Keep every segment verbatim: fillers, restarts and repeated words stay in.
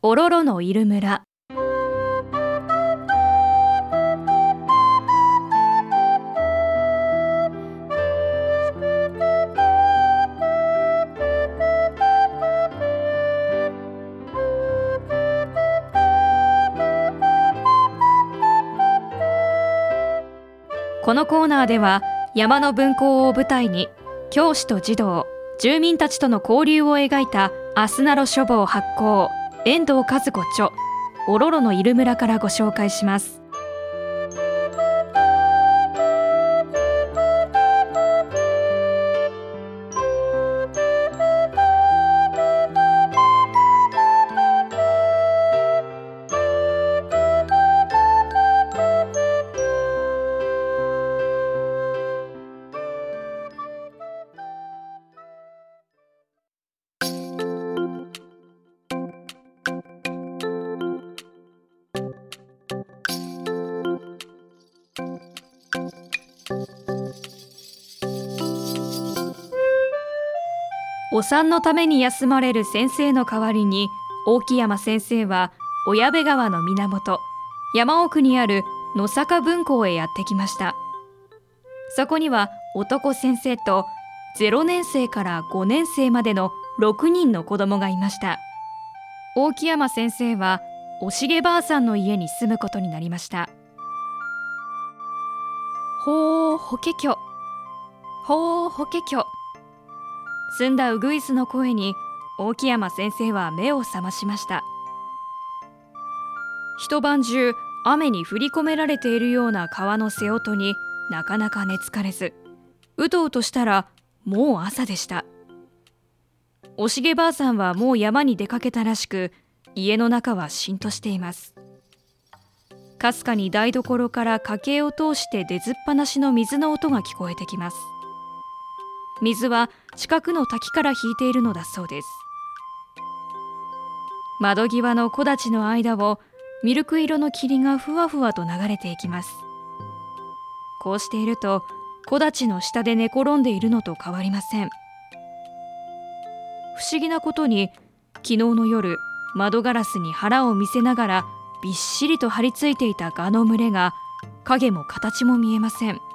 おろろのいる村。このコーナーでは山の分校を舞台に教師と児童、住民たちとの交流を描いたアスナロ書房発行遠藤和子著おろろのいる村からご紹介します。お産のために休まれる先生の代わりに大木山先生は小矢部川の源山奥にある野坂分校へやってきました。そこには男先生とゼロねん生からごねん生までのろくにんの子供がいました。大木山先生はおしげばあさんの家に住むことになりました。ほーほけきょほーほけきょ、澄んだうぐいすの声に大木山先生は目を覚ましました。一晩中雨に降り込められているような川の瀬音になかなか寝つかれず、うとうとしたらもう朝でした。おしげばあさんはもう山に出かけたらしく、家の中はしんとしています。かすかに台所から家計を通して出ずっぱなしの水の音が聞こえてきます。水は近くの滝から引いているのだそうです。窓際の木立の間をミルク色の霧がふわふわと流れていきます。こうしていると木立の下で寝転んでいるのと変わりません。不思議なことに昨日の夜、窓ガラスに腹を見せながらびっしりと張り付いていた蛾の群れが影も形も見えません。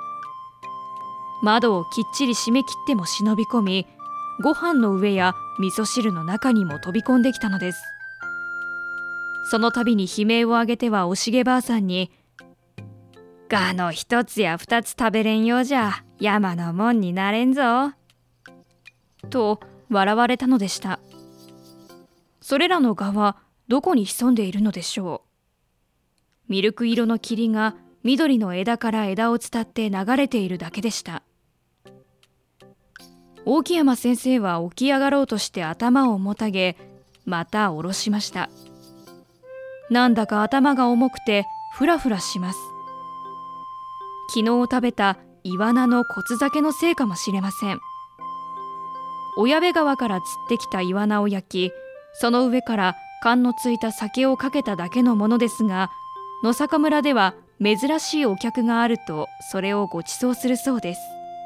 窓をきっちり閉め切っても忍び込み、ご飯の上や味噌汁の中にも飛び込んできたのです。その度に悲鳴を上げてはおしげばあさんに、蛾の一つや二つ食べれんようじゃ山のもんになれんぞと笑われたのでした。それらの蛾はどこに潜んでいるのでしょう。ミルク色の霧が緑の枝から枝を伝って流れているだけでした。大木山先生は起き上がろうとして頭をもたげ、また下ろしました。なんだか頭が重くてフラフラします。昨日食べたイワナの骨酒のせいかもしれません。小矢部川から釣ってきたイワナを焼き、その上から燗のついた酒をかけただけのものですが、野坂村では珍しいお客があるとそれをご馳走するそうです。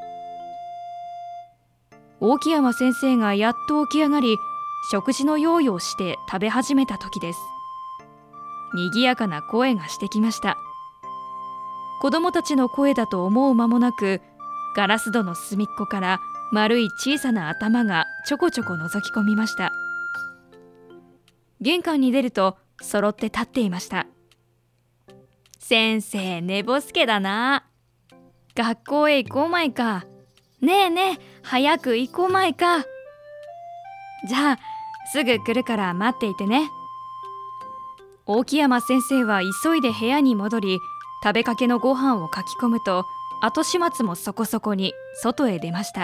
大木山先生がやっと起き上がり、食事の用意をして食べ始めた時です。にぎやかな声がしてきました。子供たちの声だと思う間もなく、ガラス戸の隅っこから丸い小さな頭がちょこちょこ覗き込みました。玄関に出ると揃って立っていました。先生、寝ぼすけだな。学校へ行こうまいか。ねえねえ、早く行こうまいか。じゃあすぐ来るから待っていてね。大木山先生は急いで部屋に戻り、食べかけのご飯をかき込むと、後始末もそこそこに外へ出ました。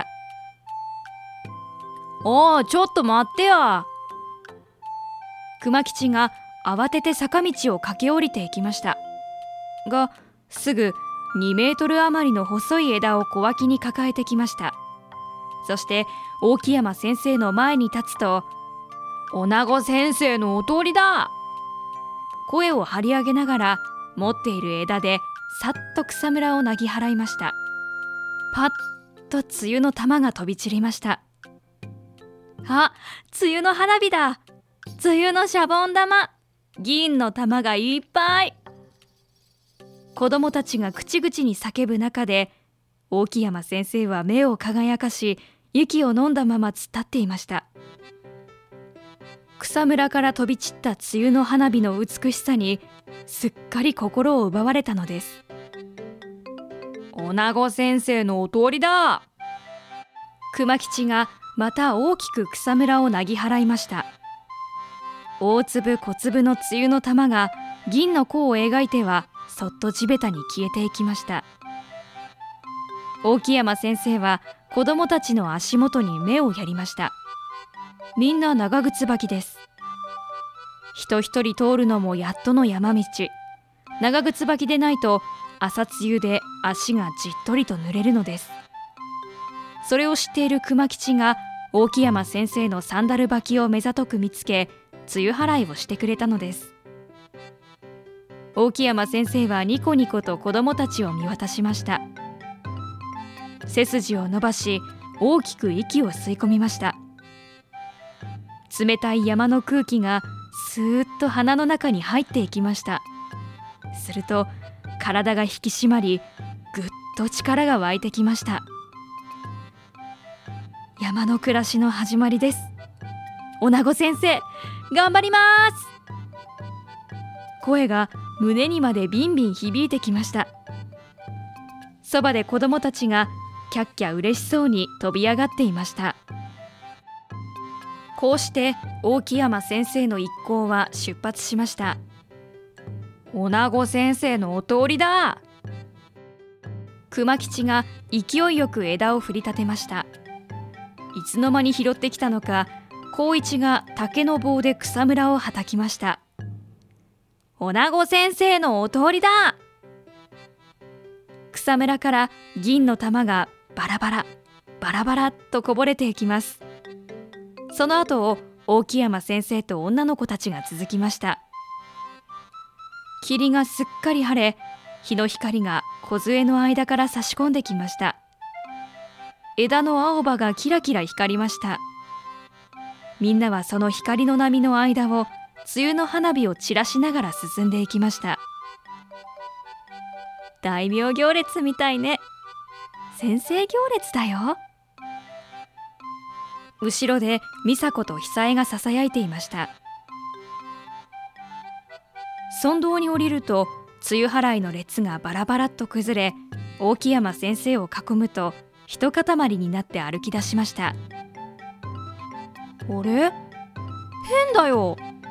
おー、ちょっと待ってよ。熊吉が慌てて坂道を駆け下りていきましたが、すぐにメートル余りの細い枝を小脇に抱えてきました。そして大木山先生の前に立つと、女子先生のお通りだ。声を張り上げながら持っている枝でさっと草むらをなぎ払いました。パッと梅雨の玉が飛び散りました。あ、梅雨の花火だ。 梅雨のシャボン玉、銀の玉がいっぱい。子供たちが口々に叫ぶ中で、大木山先生は目を輝かし、息を飲んだまま突っ立っていました。草むらから飛び散った梅雨の花火の美しさにすっかり心を奪われたのです。女子先生のお通りだ。熊吉がまた大きく草むらをなぎ払いました。大粒小粒の梅雨の玉が銀の弧を描いてはそっと地べたに消えていきました。大木山先生は子供たちの足元に目をやりました。みんな長靴履きです。人一人通るのもやっとの山道。長靴履きでないと朝露で足がじっとりと濡れるのです。それを知っている熊吉が大木山先生のサンダル履きを目ざとく見つけ、梅雨払いをしてくれたのです。大木山先生はニコニコと子供たちを見渡しました。背筋を伸ばし、大きく息を吸い込みました。冷たい山の空気がスーッと鼻の中に入っていきました。すると体が引き締まり、ぐっと力が湧いてきました。山の暮らしの始まりです。女子先生、頑張ります。声が胸にまでビンビン響いてきました。そばで子供たちがキャッキャ嬉しそうに飛び上がっていました。こうして大木山先生の一行は出発しました。女子先生のお通りだ。熊吉が勢いよく枝を振り立てました。いつの間に拾ってきたのか、光一が竹の棒で草むらをはたきました。女子先生のお通りだ。草むらから銀の玉がバラバラバラバラとこぼれていきます。その後を大木山先生と女の子たちが続きました。霧がすっかり晴れ、日の光が梢の間から差し込んできました。枝の青葉がキラキラ光りました。みんなはその光の波の間を梅雨の花火を散らしながら進んでいきました。大名行列みたいね。先生行列だよ。後ろで美佐子と久江がささやいていました。村道に降りると梅雨払いの列がバラバラっと崩れ、大木山先生を囲むと一塊になって歩き出しました。あれ？変だよ。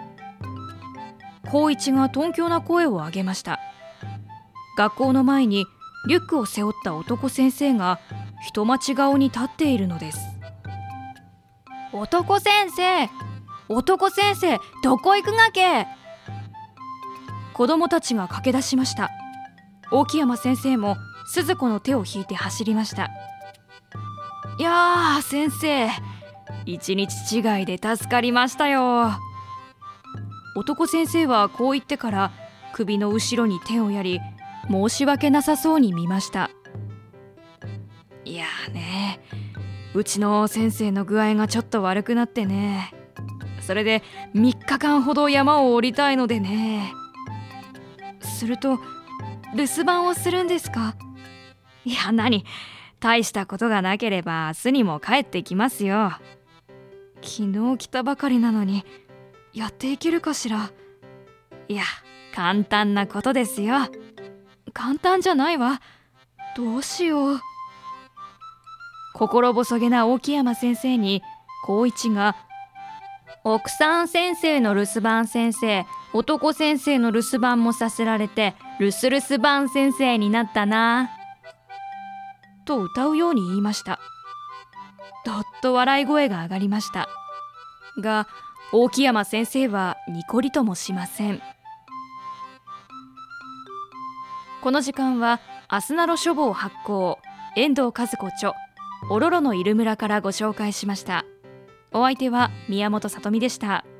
光一が頓狂な声を上げました。学校の前にリュックを背負った男先生が人待ち顔に立っているのです。男先生、男先生、どこ行くがけ？子供たちが駆け出しました。大木山先生も鈴子の手を引いて走りました。いやー先生、一日違いで助かりましたよ。男先生はこう言ってから首の後ろに手をやり、申し訳なさそうに見ました。いやーね、うちの先生の具合がちょっと悪くなってね、それでみっかかんほど山を降りたいのでね。すると留守番をするんですか？いや何、大したことがなければ明日にも帰ってきますよ。昨日来たばかりなのにやっていけるかしら。いや簡単なことですよ。簡単じゃないわ。どうしよう。心細げな大木山先生に光一が、奥さん先生の留守番先生、男先生の留守番もさせられて留守留守番先生になったなと歌うように言いました。どっと笑い声が上がりましたが、大木山先生はニコリともしません。この時間はアスナロ書房発行、遠藤和子著、おろろのいる村からご紹介しました。お相手は宮本さとみでした。